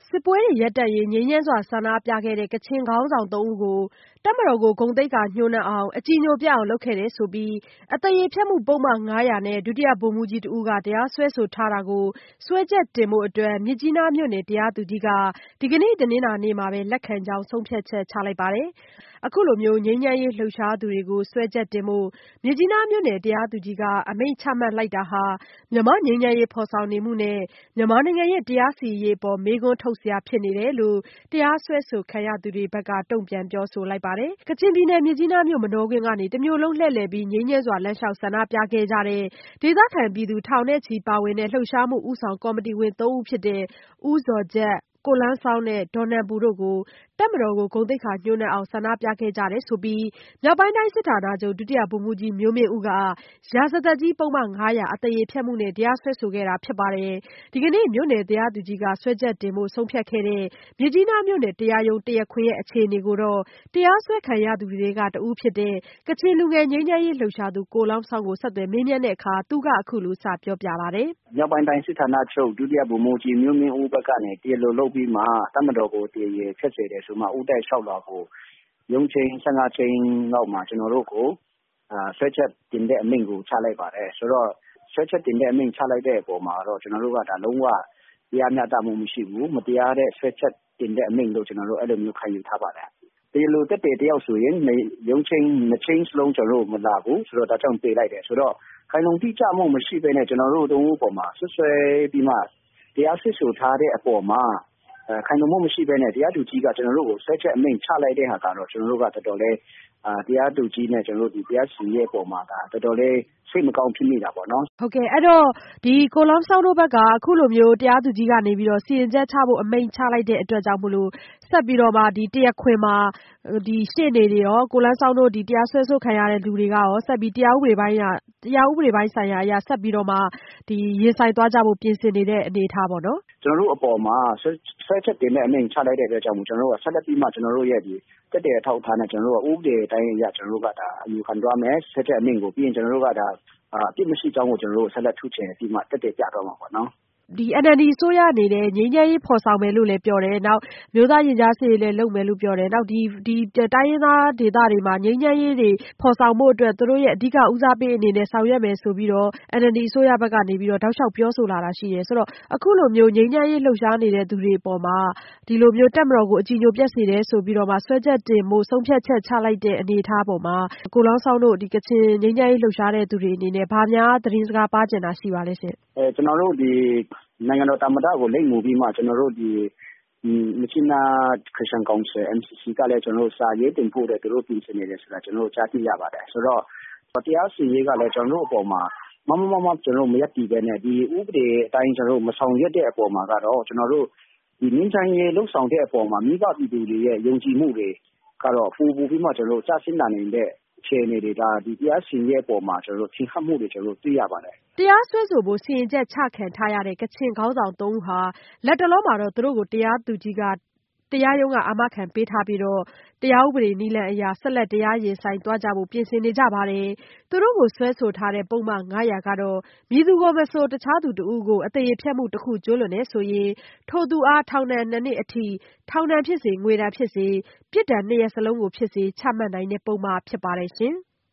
စစ်ပွဲတွေရပ်တန့်ရေးငြိမ်းချမ်းစွာဆန္ဒပြခဲ့တဲ့ကချင်ခေါင်းဆောင် ဦးကိုတပ်မတော်ကိုဂုဏ်သိက္ခာညိုးနွမ်းအောင်အကြည်ညိုပျက်အောင်လုပ်ခဲ့တယ်ဆိုပြီးအသရေဖျက်မှုပုဒ်မ ၅၀၀ နဲ့ဒုတိယဗိုလ်မှူးကြီးတဦးကတရားစွဲဆိုထားတာကိုစွဲချက်တင်ဖို့အတွက်မြစ်ကြီးနားမြို့နယ်တရားသူကြီးကဒီကနေ့တနင်္လာနေ့မှာပဲလက်ခံကြောင်းဆုံးဖြတ်ချက်ချလိုက်ပါတယ်။ အခုလိုမျိုးငြိမ်းချမ်းရေးလှုပ်ရှားသူတွေကိုစွဲချက်တင်ဖို့မြစ်ကြီးနားမြို့နယ်တရားသူကြီးကအမိန့်ချမှတ်လိုက်တာဟာမြန်မာ့ငြိမ်းချမ်းရေးဖော်ဆောင်နေမှုနဲ့မြန်မာနိုင်ငံရဲ့တရားစီရင်ရေးအပေါ်မေးခွန်းထုတ်စရာဖြစ်နေတယ်လို့တရားစွဲဆိုခံရသူတွေဘက်ကတုံ့ပြန်ပြောဆိုလိုက်ပါတယ်။ ကချင်ပြည်နယ်မြစ်ကြီးနားမြို့မနောကွင်းကနေတမြို့လုံးလှည့်လည်ပြီးငြိမ်းချမ်းစွာလမ်းလျှောက်ဆန္ဒပြခဲ့ကြတဲ့ဒေသခံပြည်သူထောင်နဲ့ချီပါဝင်တဲ့လှုပ်ရှားမှုဦးဆောင်ကော်မတီဝင် ဦးဖြစ်တဲ့ဦးဇော်ဂျတ်၊ ကိုလန်းဆောင်းနဲ့ဒေါ်နန်ပူတို့ကိုတပ်မတော်ကိုဂုဏ်သိက္ခာညိုးနွမ်းအောင်ဆန္ဒပြခဲ့ကြတယ်ဆိုပြီးမြောက်ပိုင်းတိုင်းစစ်ဌာနချုပ်ဒုတိယဗိုလ်မှူးကြီးမျိုးမင်းဦးကရာဇသတ်ကြီးပုဒ်မ ၅၀၀ အသရေဖျက်မှုနဲ့တရားစွဲဆိုခဲ့တာဖြစ်ပါတယ်။ ဒီကနေ့မြို့နယ်တရားသူကြီးကစွဲချက်တင်ဖို့ဆုံးဖြတ်ခဲ့တဲ့မြစ်ကြီးနားမြို့နယ်တရားရုံးတရားခွင်အခြေအနေကိုတော့တရားစွဲခံရသူတွေထဲကတဦးဖြစ်တဲ့ကချင်လူငယ်ငြိမ်းချမ်းရေးလှုပ်ရှားသူကိုလောင်းဆောင်းကိုဆက်သွယ်မေးမြန်းတဲ့အခါသူကအခုလိုစပြောပြပါတယ်။ မြောက်ပိုင်းတိုင်းစစ်ဌာနချုပ်ဒုတိယဗိုလ်မှူးကြီးမျိုးမင်းဦးဘက်ကနေတရားလိုလုပ်ပြီးမှတပ်မတော်ကိုတရားရည်ဖျက်စေတယ်ဆိုမှဦးတိုက်လျှောက်လွှာကိုရုံးချိန်း15ချိန်းလောက်မှာကျွန်တော်တို့ကိုဆွဲချက်တင်တဲ့အမိန့်ကိုချလိုက်ပါတယ်ဆိုတော့ဆွဲချက်တင်တဲ့အမိန့်ချလိုက်တဲ့အပေါ်မှာတော့ကျွန်တော်တို့ကဒါလုံးဝတရားမျှတမှုမရှိဘူးမတရားတဲ့ဆွဲချက်တင်တဲ့အမိန့်လို့ကျွန်တော်တို့အဲ့လိုမျိုးခံယူထားပါတယ်တရားလိုတက်တဲ့တယောက်ဆိုရင်ရုံးချိန်း2ချိန်းစလုံးကျွန်တော်တို့မလာဘူးဆိုတော့ဒါကြောင့်ပေးလိုက်တယ်ဆိုတော့ခိုင်လုံတိကျမှုမရှိဘဲနဲ့ကျွန်တော်တို့သုံးဦးပေါ်မှာဆွဆွဲပြီးမှတရားစစ်ဆိုထားတဲ့အပေါ်မှာခိုင်လုံမှုမရှိဘဲနဲ့တရားသူကြီးကကျွန်တော်တို့ကိုဆွဲချက်အမိန့်ချလိုက်တဲ့ဟာကတော့ကျွန်တော်တို့ကတော်တော်လေးတရားသူကြီးနဲ့ကျွန်တော်တို့ဒီတရားစီရင်အပေါ်မှာဒါတော်တော်လေးစိတ်မကောင်းဖြစ်မိတာပေါ့နော်ဟုတ်ကဲ့အဲ့တော့ဒီကိုလောင်းဆောင်းတို့ဘက်ကအခုလိုမျိုးတရားသူကြီးကနေပြီးတော့စီရင်ချက်ချဖို့အမိန့်ချလိုက်တဲ့အတွက်ကြောင့်မလို့ဆက်ပြီးတော့မှဒီတရားခွင်မှာဒီရှေ့နေတွေရောကိုလန်းဆောင်းတို့ဒီတရားစွဲဆိုခံရတဲ့လူတွေကရောဆက်ပြီးတရားဥပဒေပိုင်းဆိုင်ရာအရဆက်ပြီးတော့မှဒီရင်ဆိုင်သွားကြဖို့ပြင်ဆင်နေတဲ့အနေအထားပေါ့နော်ကျွန်တော်တို့အပေါ်မှာဆွဲချက်တင်တဲ့အမိန့်ချလိုက်တဲ့အတွက်ကြောင့်ကျွန်တော်တို့ကဆက်လက်ပြီးမှကျွန်တော်တို့ရဲ့ဒီတက်တဲ့အထောက်အထားနဲ့ကျွန်တော်တို့ကဥပဒေတိုင်းအရကျွန်တော်တို့ကဒါအယူခံသွားမယ်ဆွဲချက်အမိန့်ကိုပြီးရင်ကျွန်တော်တို့ကဒါအပြစ်မရှိကြောင်းကိုကျွန်တော်တို့ဆက်လက်ထုချေပြီးမှတက်တဲ့ပြတော့မှာပေါ့နော်ဒီ NLD အစိုးရအနေနဲ့ငြိမ်းချမ်းရေးဖော်ဆောင်မယ်လို့လည်းပြောတယ်နောက်မျိုးသားရင်ကြားစေ့ရေးလည်းလုပ်မယ်လို့ပြောတယ်နောက်ဒီတိုင်းရင်းသားဒေသတွေမှာငြိမ်းချမ်းရေးတွေဖော်ဆောင်ဖို့အတွက်သူတို့ရဲ့အဓိကဦးစားပေးအနေနဲ့ဆောင်ရွက်မယ်ဆိုပြီးတော့ NLD အစိုးရဘက်ကနေပြီးတော့တောက်လျှောက်ပြောဆိုလာတာရှိတယ်ဆိုတော့အခုလိုမျိုးငြိမ်းချမ်းရေးလှုပ်ရှားနေတဲ့သူတွေအပေါ်မှာဒီလိုမျိုးတပ်မတော်ကိုအကြည်ညိုပျက်စေတယ်ဆိုပြီးတော့မှဆွဲချက်တင်ဖို့ဆုံးဖြတ်ချက်ချလိုက်တဲ့အနေအထားပေါ်မှာကိုလောင်းဆောင်းတို့ဒီကချင်ငြိမ်းချမ်းရေးလှုပ်ရှားတဲ့သူတွေအနေနဲ့ဘာများသတင်းစကားပါးချင်တာရှိပါလဲရှင်ကျွန်တော်တို့ဒီနိုင်ငံတော်သမ္မတကိုလိပ်မူပြီးမှကျွန်တော်တို့ဒီမြစ်ကြီးနားခရစ်ယာန်ကောင်စီ MCC ကလည်းကျွန်တော်တို့စာရေးတင်ဖို့တဲ့သူတို့ပြင်ဆင်နေတယ်ဆိုတာကျွန်တော်တို့ကြားသိရပါတယ်ဆိုတော့တရားစီရင်ရေးကလည်းကျွန်တော်တို့အပေါ်မှာမကျွန်တော်တို့မရက်တည်ပဲနဲ့ဒီဥပဒေအတိုင်းကျွန်တော်တို့မဆောင်ရွက်တဲ့အပေါ်မှာကတော့ကျွန်တော်တို့ဒီငြိမ်းချမ်းရေးလှုပ်ဆောင်တဲ့အပေါ်မှာမိဘပြည်သူတွေရဲ့ယုံကြည်မှုတွေကတော့ပူပြီးမှကျွန်တော်တို့ကြားရှင်းလာနေတဲ့အခြေအနေတွေကဒီတရားစီရင်ရေးအပေါ်မှာကျွန်တော်တို့ထင်ဟပ်မှုတွေကျွန်တော်တို့သိရပါတယ်တရားစွဲဆိုဖို့စီရင်ချက်ချခံထားရတဲ့ကချင်ခေါင်းဆောင် ဦးဟာလက်တလောမှာတော့သူတို့ကိုတရားသူကြီးကတရားရုံးကအာမခံပေးထားပြီးတော့တရားဥပဒေနည်းလမ်းအရဆက်လက်တရားရင်ဆိုင်သွားကြဖို့ပြင်ဆင်နေကြပါတယ်သူတို့ကိုစွဲဆိုထားတဲ့ပုဒ်မ ၅၀၀ ကတော့မည်သူကိုမဆိုတခြားသူတဦးကိုအသရေဖျက်မှုတစ်ခုကျူးလွန်တယ်ဆိုရင်ထိုသူအားထောင်ဒဏ် 2 နှစ်အထိထောင်ဒဏ်ဖြစ်စေငွေဒဏ်ဖြစ်စေပြစ်ဒဏ် 2 ရပ်စလုံးကိုဖြစ်စေချမှတ်နိုင်တဲ့ပုဒ်မဖြစ်ပါတယ်ရှင်